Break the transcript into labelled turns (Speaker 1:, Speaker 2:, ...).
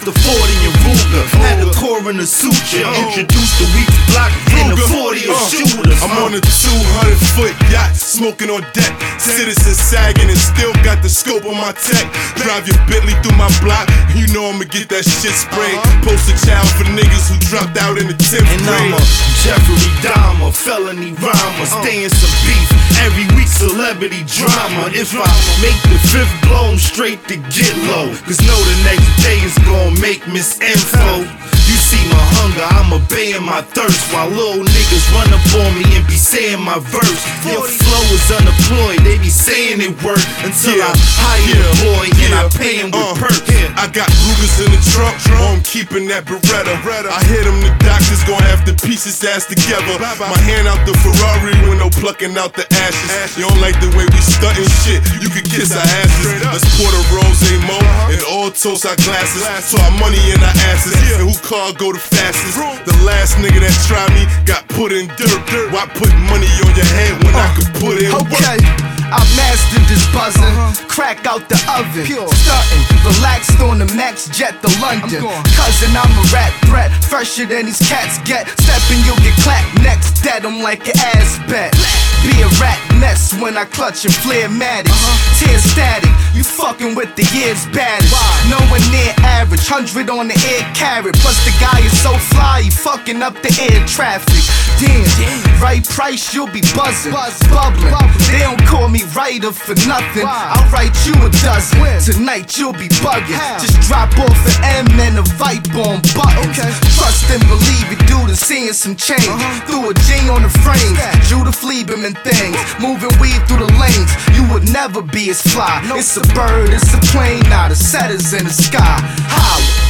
Speaker 1: the 40 and Ruger. Had the coroner suture. Introduced the weak block and the 40 of shooters.
Speaker 2: I'm on a 200-foot yacht, smoking on deck. Citizen sagging and still got the scope on my tech. Drive your Bentley through my block, you know I'ma get that shit sprayed. Poster child for niggas who dropped out in the 10th grade.
Speaker 1: And I'm a Jeffrey Dahmer, felony rhymer. Stay in some beef, every week celebrity drama. If I make the fifth blow, I'm straight to get low. Cause know the next day is gon' make Miss Info. You see my hunger, I'm obeying my thirst. While little niggas run up on me and be saying my verse. Your flow is unemployed, they be saying it work. Until I hire a boy and I pay him with perks.
Speaker 2: I got Rugers in the trunk, I'm keeping that Beretta. I hit him, the doctor's gon' have to piece his ass together. My hand out the Ferrari window, plucking out the ashes. You don't like the way we stuntin' shit, you can kiss our asses. Let's pour the rose mo and all toast our glasses. So our money in our asses, and who car go the fastest? The last nigga that tried me got put in dirt. Why put money on your head when I could put in work?
Speaker 3: Okay, I mastered this buzzing, crack out the oven, stuntin', relaxed on the Max jet to London. Cousin, I'm a rap threat, fresher than these cats get. Steppin', you'll get clapped next, dead, I'm like an ass bet. Be a rat mess when I clutch and flare Maddox. Tear static, you fucking with the year's baddest. Nowhere near average, 100 on the air carrot. Plus the guy is so fly, he fucking up the air traffic. Damn, right price, you'll be buzzing, bubbling. They don't call me writer for nothing. I'll write you a dozen. Tonight you'll be bugging. Just drop off an M and a Vibe on buttons. Trust and believe it, dude, and seeing some change. Through a G on the frames, Judah Fleebem and things. Moving weed through the lanes, you would never be as fly. It's a bird, it's a plane, now the set is in the sky. Holla.